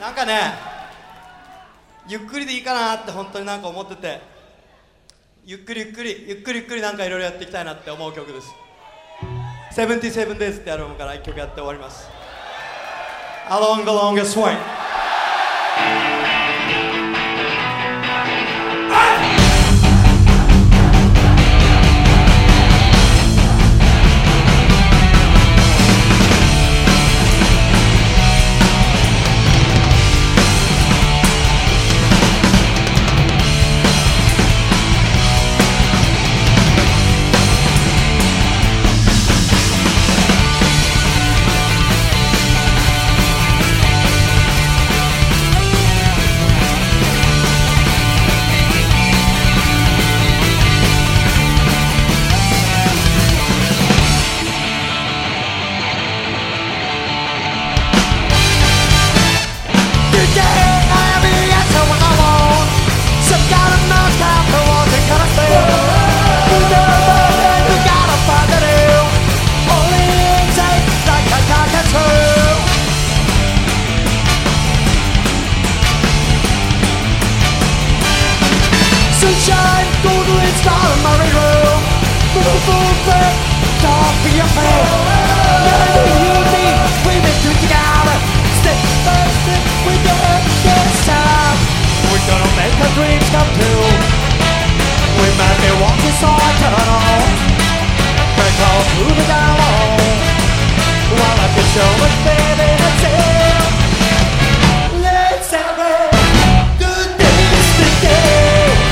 なんかね、ゆっくりでいいかなって本当になんか思ってて、ゆっくりなんかいろいろやっていきたいなって思う曲です。77 Days ってアルバムから1曲やって終わります。 Along the Longest Way。 Sunshine, golden wind, star in my room. Move forward, talk for your pain. Never you and me, we've been through together. Step by step, we got this time. We're gonna make our dreams come true. We might be walking so I turn on. Break all through the dialogue. While I can show us, baby, that's it. Let's celebrate. Good days today.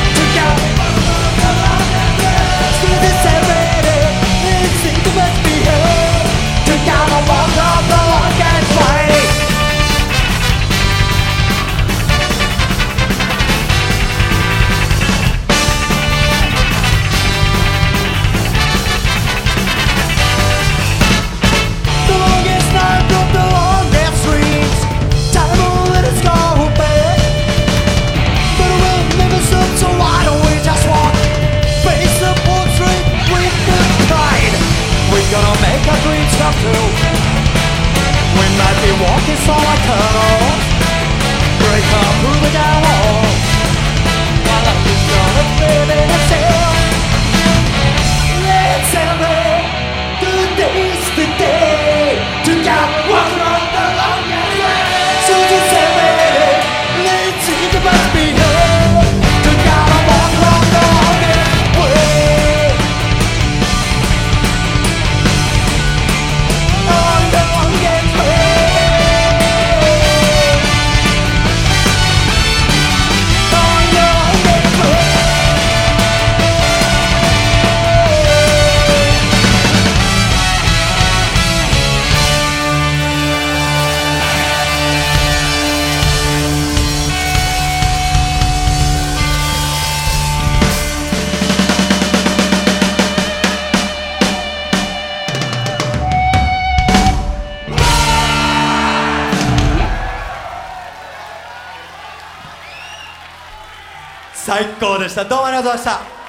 Gonna make our dreams come true. We might be walking so I turn off. Break up through the down wall. While I'm just gonna baby that's it. Let's celebrate good days today. Together walking on the longest way. So just celebrate it. Let's see the bus be here. Together walk on the longest way. 最高でした。どうもありがとうございました。